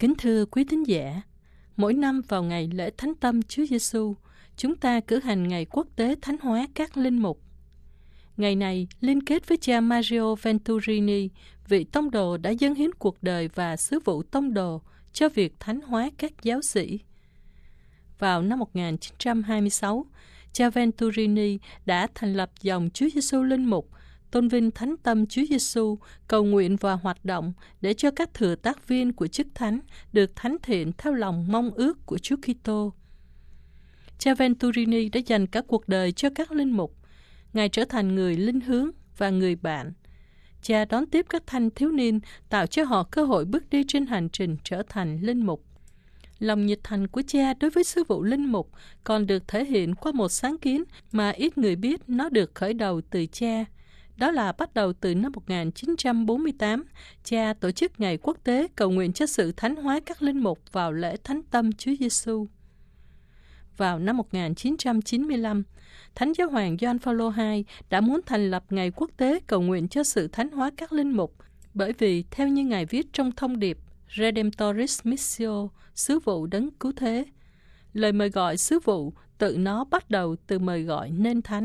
Kính thưa quý thính giả, mỗi năm vào ngày lễ Thánh Tâm Chúa Giêsu, chúng ta cử hành ngày quốc tế thánh hóa các linh mục. Ngày này liên kết với cha Mario Venturini, vị tông đồ đã dâng hiến cuộc đời và sứ vụ tông đồ cho việc thánh hóa các giáo sĩ. Vào năm 1926, cha Venturini đã thành lập dòng Chúa Giêsu linh mục, tôn vinh Thánh Tâm Chúa Giêsu, cầu nguyện và hoạt động để cho các thừa tác viên của chức thánh được thánh thiện theo lòng mong ước của Chúa Kitô. Cha Venturini đã dành cả cuộc đời cho các linh mục. Ngài trở thành người linh hướng và người bạn. Cha đón tiếp các thanh thiếu niên, tạo cho họ cơ hội bước đi trên hành trình trở thành linh mục. Lòng nhiệt thành của cha đối với sứ vụ linh mục còn được thể hiện qua một sáng kiến mà ít người biết nó được khởi đầu từ cha. Đó là bắt đầu từ năm 1948, cha tổ chức Ngày Quốc tế cầu nguyện cho sự thánh hóa các linh mục vào lễ Thánh Tâm Chúa Giêsu. Vào năm 1995, Thánh Giáo hoàng Gioan Phaolô II đã muốn thành lập Ngày Quốc tế cầu nguyện cho sự thánh hóa các linh mục, bởi vì theo như Ngài viết trong thông điệp Redemptoris Missio, sứ vụ đấng cứu thế, lời mời gọi sứ vụ tự nó bắt đầu từ mời gọi nên thánh.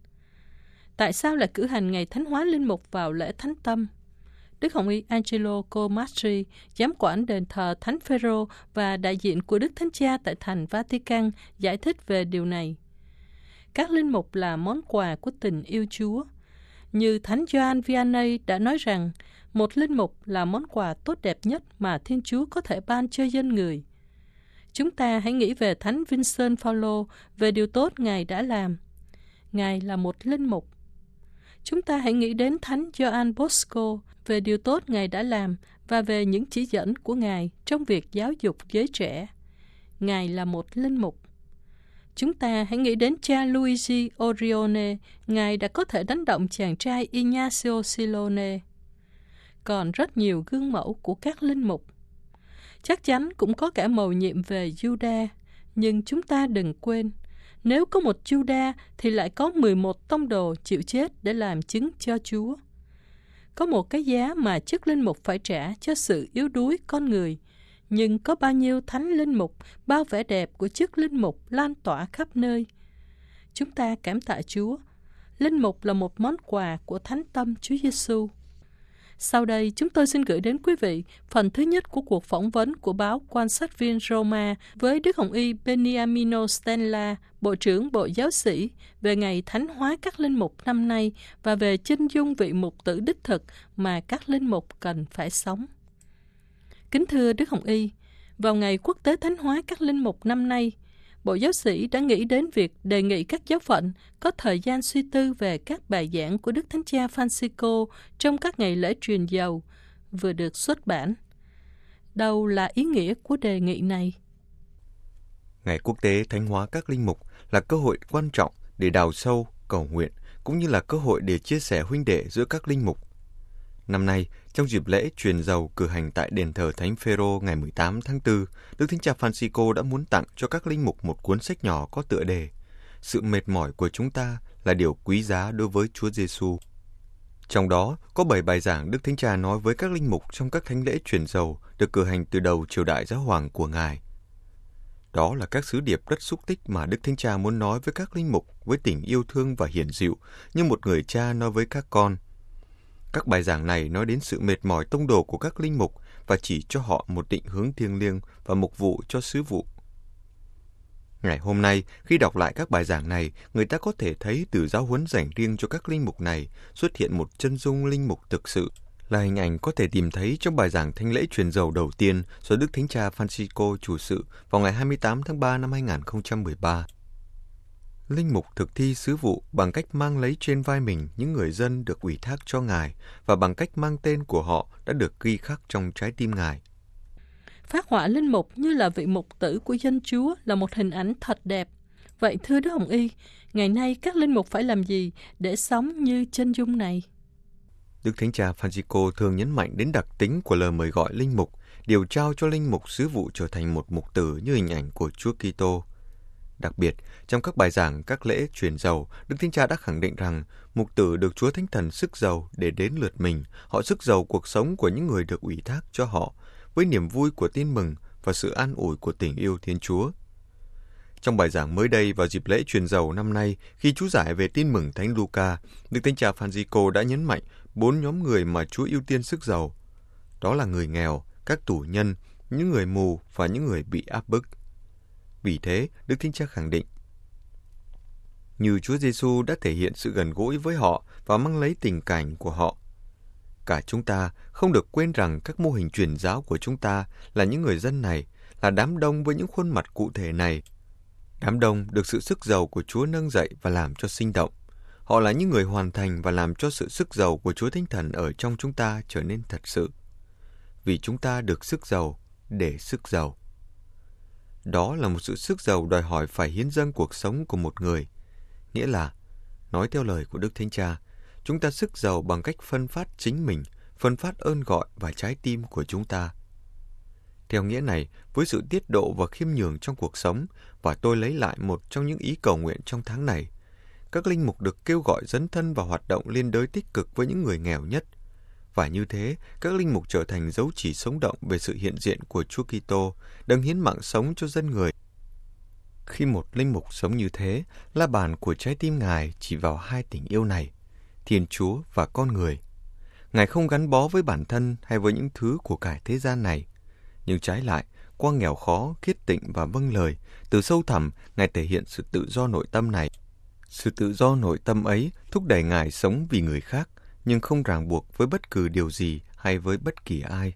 Tại sao lại cử hành ngày thánh hóa linh mục vào lễ Thánh Tâm? Đức Hồng y Angelo Comastri, giám quản đền thờ Thánh Phêrô và đại diện của Đức Thánh Cha tại thành Vatican giải thích về điều này. Các linh mục là món quà của tình yêu Chúa. Như Thánh Gioan Vianney đã nói rằng, một linh mục là món quà tốt đẹp nhất mà Thiên Chúa có thể ban cho dân người. Chúng ta hãy nghĩ về Thánh Vincent Paulo, về điều tốt Ngài đã làm. Ngài là một linh mục. Chúng ta hãy nghĩ đến Thánh Gioan Bosco, về điều tốt Ngài đã làm và về những chỉ dẫn của Ngài trong việc giáo dục giới trẻ. Ngài là một linh mục. Chúng ta hãy nghĩ đến cha Luigi Orione, Ngài đã có thể đánh động chàng trai Ignacio Silone. Còn rất nhiều gương mẫu của các linh mục. Chắc chắn cũng có cả mầu nhiệm về Juda, nhưng chúng ta đừng quên, nếu có một Juda thì lại có 11 tông đồ chịu chết để làm chứng cho Chúa. Có một cái giá mà chức linh mục phải trả cho sự yếu đuối con người, nhưng có bao nhiêu thánh linh mục, bao vẻ đẹp của chức linh mục lan tỏa khắp nơi. Chúng ta cảm tạ Chúa. Linh mục là một món quà của Thánh Tâm Chúa Giêsu. Sau đây, chúng tôi xin gửi đến quý vị phần thứ nhất của cuộc phỏng vấn của báo Quan sát viên Roma với Đức Hồng y Beniamino Stella, Bộ trưởng Bộ Giáo sĩ, về ngày thánh hóa các linh mục năm nay và về chinh dung vị mục tử đích thực mà các linh mục cần phải sống. Kính thưa Đức Hồng y, vào ngày quốc tế thánh hóa các linh mục năm nay, Bộ Giáo sĩ đã nghĩ đến việc đề nghị các giáo phận có thời gian suy tư về các bài giảng của Đức Thánh Cha Francisco trong các ngày lễ truyền dầu vừa được xuất bản. Đâu là ý nghĩa của đề nghị này? Ngày quốc tế thánh hóa các linh mục là cơ hội quan trọng để đào sâu, cầu nguyện, cũng như là cơ hội để chia sẻ huynh đệ giữa các linh mục. Năm nay, trong dịp lễ truyền dầu cử hành tại đền thờ Thánh Phêrô ngày 18 tháng 4, Đức Thánh Cha Francisco đã muốn tặng cho các linh mục một cuốn sách nhỏ có tựa đề Sự mệt mỏi của chúng ta là điều quý giá đối với Chúa Giêsu. Trong đó có 7 bài giảng Đức Thánh Cha nói với các linh mục trong các thánh lễ truyền dầu được cử hành từ đầu triều đại giáo hoàng của Ngài. Đó là các sứ điệp rất xúc tích mà Đức Thánh Cha muốn nói với các linh mục với tình yêu thương và hiền dịu như một người cha nói với các con. Các bài giảng này nói đến sự mệt mỏi tông đồ của các linh mục và chỉ cho họ một định hướng thiêng liêng và mục vụ cho sứ vụ. Ngày hôm nay, khi đọc lại các bài giảng này, người ta có thể thấy từ giáo huấn dành riêng cho các linh mục này xuất hiện một chân dung linh mục thực sự, là hình ảnh có thể tìm thấy trong bài giảng thánh lễ truyền dầu đầu tiên do Đức Thánh Cha Francisco chủ sự vào ngày 28 tháng 3 năm 2013. Linh mục thực thi sứ vụ bằng cách mang lấy trên vai mình những người dân được ủy thác cho Ngài và bằng cách mang tên của họ đã được ghi khắc trong trái tim Ngài. Phác họa linh mục như là vị mục tử của dân Chúa là một hình ảnh thật đẹp. Vậy thưa Đức Hồng y, ngày nay các linh mục phải làm gì để sống như chân dung này? Đức Thánh Cha Francisco thường nhấn mạnh đến đặc tính của lời mời gọi linh mục, điều trao cho linh mục sứ vụ trở thành một mục tử như hình ảnh của Chúa Kitô. Đặc biệt, trong các bài giảng các lễ truyền dầu, Đức Thánh Cha đã khẳng định rằng mục tử được Chúa Thánh Thần sức dầu để đến lượt mình, họ sức dầu cuộc sống của những người được ủy thác cho họ, với niềm vui của tin mừng và sự an ủi của tình yêu Thiên Chúa. Trong bài giảng mới đây vào dịp lễ truyền dầu năm nay, khi chú giải về tin mừng Thánh Luca, Đức Thánh Cha Francisco đã nhấn mạnh 4 nhóm người mà Chúa ưu tiên sức giàu. Đó là người nghèo, các tù nhân, những người mù và những người bị áp bức. Vì thế, Đức Thánh Cha khẳng định, như Chúa Giêsu đã thể hiện sự gần gũi với họ và mang lấy tình cảnh của họ. Cả chúng ta không được quên rằng các mô hình truyền giáo của chúng ta là những người dân này, là đám đông với những khuôn mặt cụ thể này. Đám đông được sự sức giàu của Chúa nâng dậy và làm cho sinh động. Họ là những người hoàn thành và làm cho sự sức giàu của Chúa Thánh Thần ở trong chúng ta trở nên thật sự. Vì chúng ta được sức giàu để sức giàu. Đó là một sự sức giàu đòi hỏi phải hiến dâng cuộc sống của một người. Nghĩa là, nói theo lời của Đức Thánh Cha, chúng ta sức giàu bằng cách phân phát chính mình, phân phát ơn gọi và trái tim của chúng ta. Theo nghĩa này, với sự tiết độ và khiêm nhường trong cuộc sống, và tôi lấy lại một trong những ý cầu nguyện trong tháng này, các linh mục được kêu gọi dấn thân vào hoạt động liên đới tích cực với những người nghèo nhất. Và như thế, các linh mục trở thành dấu chỉ sống động về sự hiện diện của Chúa Kitô, đấng hiến mạng sống cho dân người. Khi một linh mục sống như thế, la bàn của trái tim Ngài chỉ vào hai tình yêu này, Thiên Chúa và con người. Ngài không gắn bó với bản thân hay với những thứ của cải thế gian này, nhưng trái lại, qua nghèo khó, khiết tịnh và vâng lời, từ sâu thẳm, Ngài thể hiện sự tự do nội tâm này. Sự tự do nội tâm ấy thúc đẩy Ngài sống vì người khác, nhưng không ràng buộc với bất cứ điều gì hay với bất kỳ ai.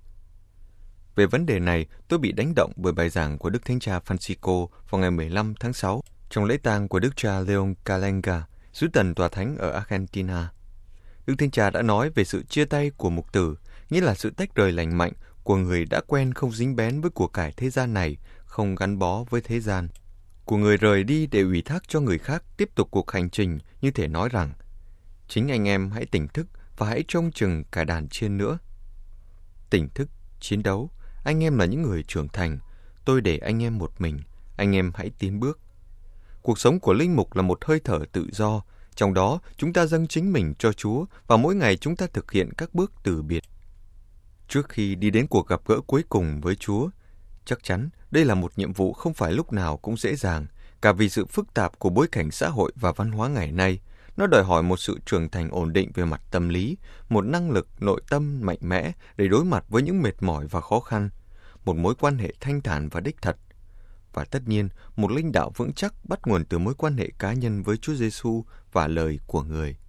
Về vấn đề này, tôi bị đánh động bởi bài giảng của Đức Thánh Cha Francisco vào ngày 15 tháng 6 trong lễ tang của Đức cha Leon Calenga, sứ tần tòa thánh ở Argentina. Đức Thánh Cha đã nói về sự chia tay của mục tử, nghĩa là sự tách rời lành mạnh của người đã quen không dính bén với của cải thế gian này, không gắn bó với thế gian. Của người rời đi để ủy thác cho người khác tiếp tục cuộc hành trình, như thể nói rằng, chính anh em hãy tỉnh thức và hãy trông chừng cả đàn chiên nữa. Tỉnh thức, chiến đấu, anh em là những người trưởng thành, tôi để anh em một mình, anh em hãy tiến bước. Cuộc sống của linh mục là một hơi thở tự do, trong đó chúng ta dâng chính mình cho Chúa và mỗi ngày chúng ta thực hiện các bước từ biệt. Trước khi đi đến cuộc gặp gỡ cuối cùng với Chúa, chắc chắn đây là một nhiệm vụ không phải lúc nào cũng dễ dàng, cả vì sự phức tạp của bối cảnh xã hội và văn hóa ngày nay. Nó đòi hỏi một sự trưởng thành ổn định về mặt tâm lý, một năng lực nội tâm mạnh mẽ để đối mặt với những mệt mỏi và khó khăn, một mối quan hệ thanh thản và đích thật. Và tất nhiên, một linh đạo vững chắc bắt nguồn từ mối quan hệ cá nhân với Chúa Giêsu và lời của người.